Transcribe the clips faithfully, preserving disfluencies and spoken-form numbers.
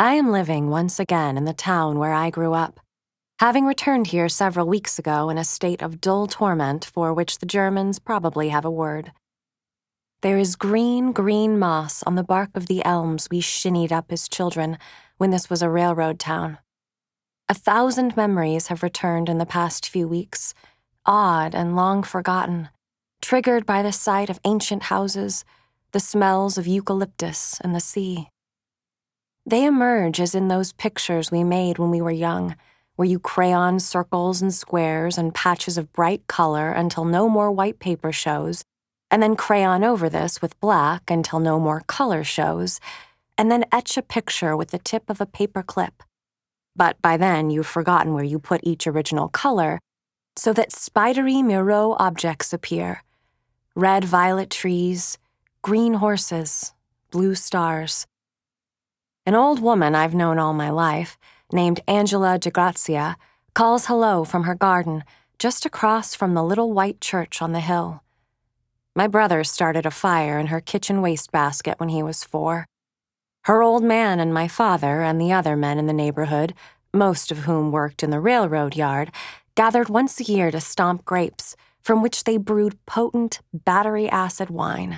I am living once again in the town where I grew up, having returned here several weeks ago in a state of dull torment for which the Germans probably have a word. There is green, green moss on the bark of the elms we shinnied up as children when this was a railroad town. A thousand memories have returned in the past few weeks, odd and long forgotten, triggered by the sight of ancient houses, the smells of eucalyptus and the sea. They emerge as in those pictures we made when we were young, where you crayon circles and squares and patches of bright color until no more white paper shows, and then crayon over this with black until no more color shows, and then etch a picture with the tip of a paper clip. But by then you've forgotten where you put each original color, so that spidery Miro objects appear. Red-violet trees, green horses, blue stars. An old woman I've known all my life, named Angela DeGrazia, calls hello from her garden just across from the little white church on the hill. My brother started a fire in her kitchen wastebasket when he was four. Her old man and my father and the other men in the neighborhood, most of whom worked in the railroad yard, gathered once a year to stomp grapes, from which they brewed potent battery acid wine.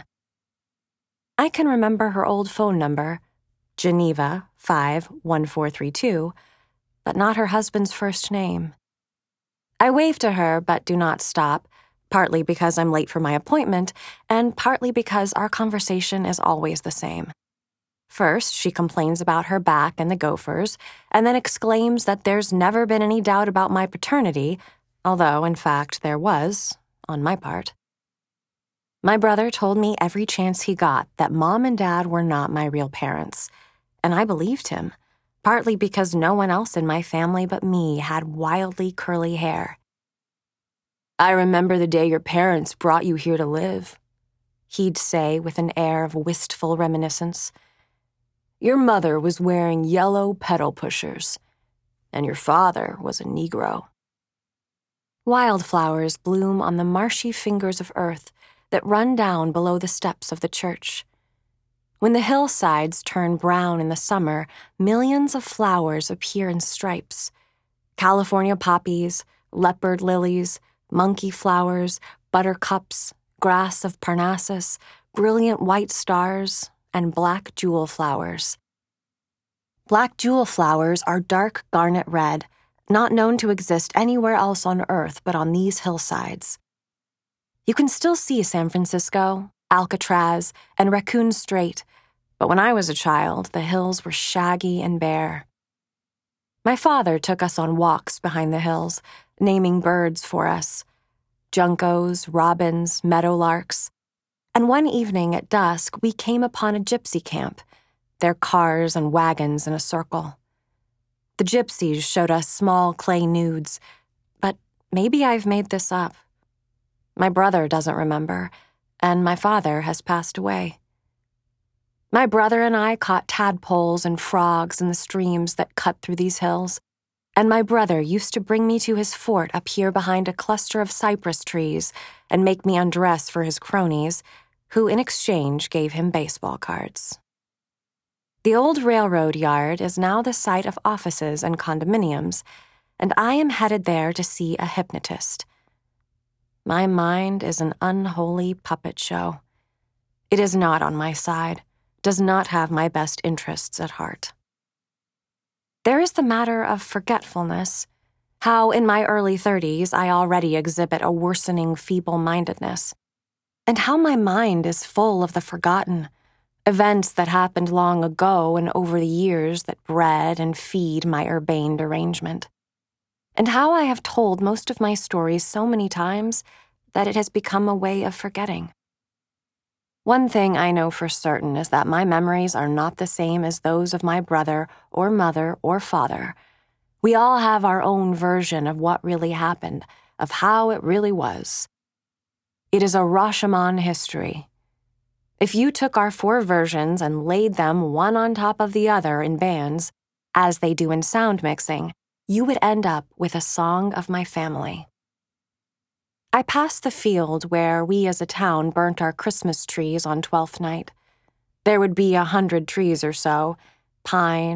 I can remember her old phone number, Geneva five one four three two, but not her husband's first name. I wave to her but do not stop, partly because I'm late for my appointment, and partly because our conversation is always the same. First, she complains about her back and the Gophers, and then exclaims that there's never been any doubt about my paternity, although, in fact, there was, on my part. My brother told me every chance he got that Mom and Dad were not my real parents, and I believed him, partly because no one else in my family but me had wildly curly hair. "I remember the day your parents brought you here to live," he'd say with an air of wistful reminiscence. "Your mother was wearing yellow pedal pushers, and your father was a Negro." Wildflowers bloom on the marshy fingers of earth that run down below the steps of the church. When the hillsides turn brown in the summer, millions of flowers appear in stripes. California poppies, leopard lilies, monkey flowers, buttercups, grass of Parnassus, brilliant white stars, and black jewel flowers. Black jewel flowers are dark garnet red, not known to exist anywhere else on Earth but on these hillsides. You can still see San Francisco, Alcatraz, and Raccoon Strait, but when I was a child, the hills were shaggy and bare. My father took us on walks behind the hills, naming birds for us, juncos, robins, meadowlarks, and one evening at dusk we came upon a gypsy camp, their cars and wagons in a circle. The gypsies showed us small clay nudes, but maybe I've made this up. My brother doesn't remember, and my father has passed away. My brother and I caught tadpoles and frogs in the streams that cut through these hills, and my brother used to bring me to his fort up here behind a cluster of cypress trees and make me undress for his cronies, who in exchange gave him baseball cards. The old railroad yard is now the site of offices and condominiums, and I am headed there to see a hypnotist. My mind is an unholy puppet show. It is not on my side, does not have my best interests at heart. There is the matter of forgetfulness, how in my early thirties I already exhibit a worsening feeble-mindedness, and how my mind is full of the forgotten, events that happened long ago and over the years that bred and feed my urbane derangement, and how I have told most of my stories so many times that it has become a way of forgetting. One thing I know for certain is that my memories are not the same as those of my brother or mother or father. We all have our own version of what really happened, of how it really was. It is a Rashomon history. If you took our four versions and laid them one on top of the other in bands, as they do in sound mixing, you would end up with a song of my family. I passed the field where we as a town burnt our Christmas trees on Twelfth Night. There would be a hundred trees or so, pine